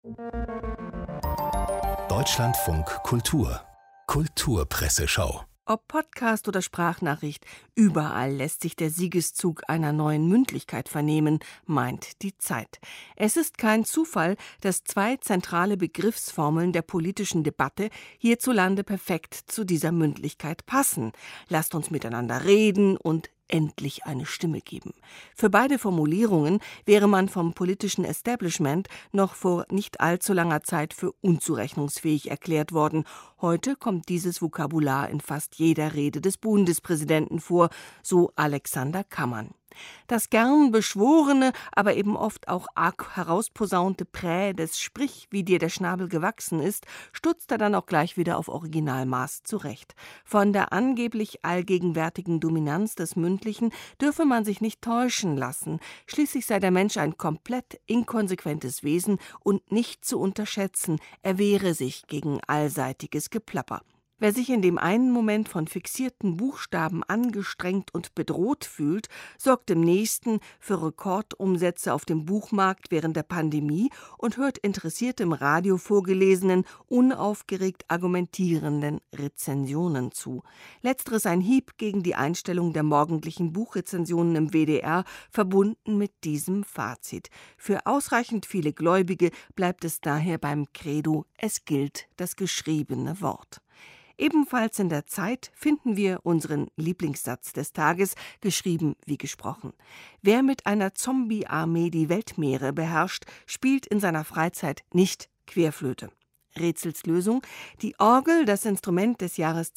Deutschlandfunk Kultur Kulturpresseschau. Ob Podcast oder Sprachnachricht, überall lässt sich der Siegeszug einer neuen Mündlichkeit vernehmen, meint die Zeit. Es ist kein Zufall, dass zwei zentrale Begriffsformeln der politischen Debatte hierzulande perfekt zu dieser Mündlichkeit passen. Lasst uns miteinander reden und endlich eine Stimme geben. Für beide Formulierungen wäre man vom politischen Establishment noch vor nicht allzu langer Zeit für unzurechnungsfähig erklärt worden. Heute kommt dieses Vokabular in fast jeder Rede des Bundespräsidenten vor, so Alexander Kammann. Das gern beschworene, aber eben oft auch arg herausposaunte Prä des Sprich, wie dir der Schnabel gewachsen ist, stutzt er dann auch gleich wieder auf Originalmaß zurecht. Von der angeblich allgegenwärtigen Dominanz des Mündlichen dürfe man sich nicht täuschen lassen. Schließlich sei der Mensch ein komplett inkonsequentes Wesen und nicht zu unterschätzen. Er wehre sich gegen allseitiges Geplapper. Wer sich in dem einen Moment von fixierten Buchstaben angestrengt und bedroht fühlt, sorgt im nächsten für Rekordumsätze auf dem Buchmarkt während der Pandemie und hört interessiert im Radio vorgelesenen, unaufgeregt argumentierenden Rezensionen zu. Letzteres ein Hieb gegen die Einstellung der morgendlichen Buchrezensionen im WDR, verbunden mit diesem Fazit. Für ausreichend viele Gläubige bleibt es daher beim Credo: Es gilt das geschriebene Wort. Ebenfalls in der Zeit finden wir unseren Lieblingssatz des Tages, geschrieben wie gesprochen. Wer mit einer Zombie-Armee die Weltmeere beherrscht, spielt in seiner Freizeit nicht Querflöte. Rätsels Lösung: Die Orgel, das Instrument des Jahres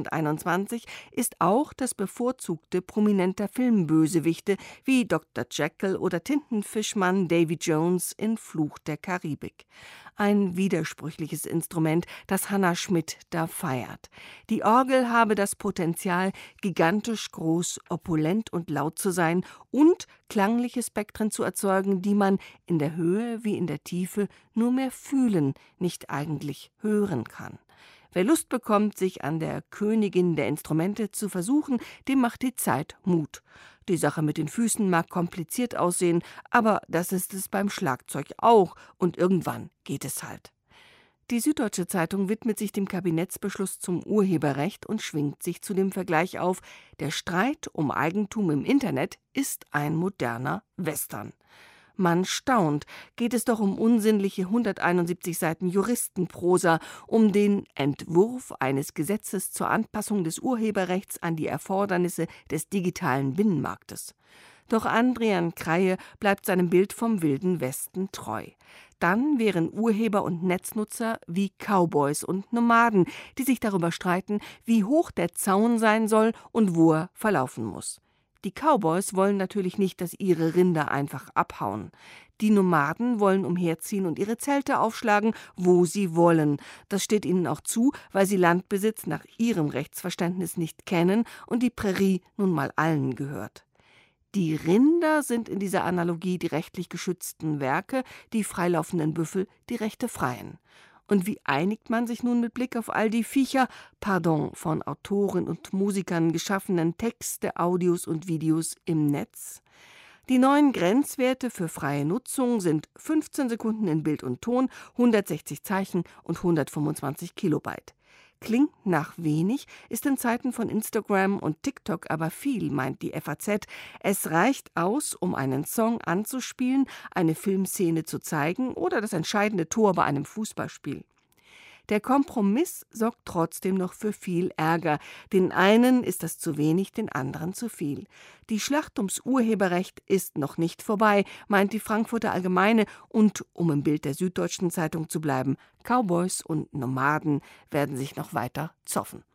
2021, ist auch das bevorzugte prominenter Filmbösewichte wie Dr. Jekyll oder Tintenfischmann Davy Jones in Fluch der Karibik. Ein widersprüchliches Instrument, das Hannah Schmidt da feiert. Die Orgel habe das Potenzial, gigantisch groß, opulent und laut zu sein und klangliche Spektren zu erzeugen, die man in der Höhe wie in der Tiefe nur mehr fühlen, nicht eigentlich hören kann. Wer Lust bekommt, sich an der Königin der Instrumente zu versuchen, dem macht die Zeit Mut. Die Sache mit den Füßen mag kompliziert aussehen, aber das ist es beim Schlagzeug auch und irgendwann geht es halt. Die Süddeutsche Zeitung widmet sich dem Kabinettsbeschluss zum Urheberrecht und schwingt sich zu dem Vergleich auf: Der Streit um Eigentum im Internet ist ein moderner Western. Man staunt, geht es doch um unsinnliche 171 Seiten Juristenprosa, um den Entwurf eines Gesetzes zur Anpassung des Urheberrechts an die Erfordernisse des digitalen Binnenmarktes. Doch Adrian Kreie bleibt seinem Bild vom Wilden Westen treu. Dann wären Urheber und Netznutzer wie Cowboys und Nomaden, die sich darüber streiten, wie hoch der Zaun sein soll und wo er verlaufen muss. Die Cowboys wollen natürlich nicht, dass ihre Rinder einfach abhauen. Die Nomaden wollen umherziehen und ihre Zelte aufschlagen, wo sie wollen. Das steht ihnen auch zu, weil sie Landbesitz nach ihrem Rechtsverständnis nicht kennen und die Prärie nun mal allen gehört. Die Rinder sind in dieser Analogie die rechtlich geschützten Werke, die freilaufenden Büffel die Rechte freien. Und wie einigt man sich nun mit Blick auf all die Viecher, von Autoren und Musikern geschaffenen Texte, Audios und Videos im Netz? Die neuen Grenzwerte für freie Nutzung sind 15 Sekunden in Bild und Ton, 160 Zeichen und 125 Kilobyte. Klingt nach wenig, ist in Zeiten von Instagram und TikTok aber viel, meint die FAZ. Es reicht aus, um einen Song anzuspielen, eine Filmszene zu zeigen oder das entscheidende Tor bei einem Fußballspiel. Der Kompromiss sorgt trotzdem noch für viel Ärger. Den einen ist das zu wenig, den anderen zu viel. Die Schlacht ums Urheberrecht ist noch nicht vorbei, meint die Frankfurter Allgemeine. Und, um im Bild der Süddeutschen Zeitung zu bleiben, Cowboys und Nomaden werden sich noch weiter zoffen.